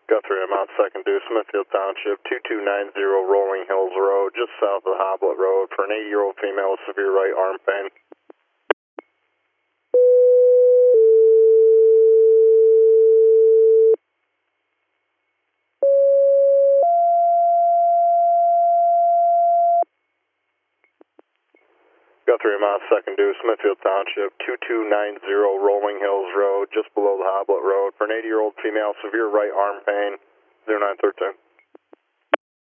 Guthrie, I'm on second due, Smithfield Township, 2290 Rolling Hills Road, just south of Hoblet Road, for an 80-year-old female with severe right arm pain. Guthrie, I'm on second due, Smithfield Township, 2290 Rolling Hills Road, just below the Hoblet Road, for an 80-year-old female, severe right arm pain, 0913.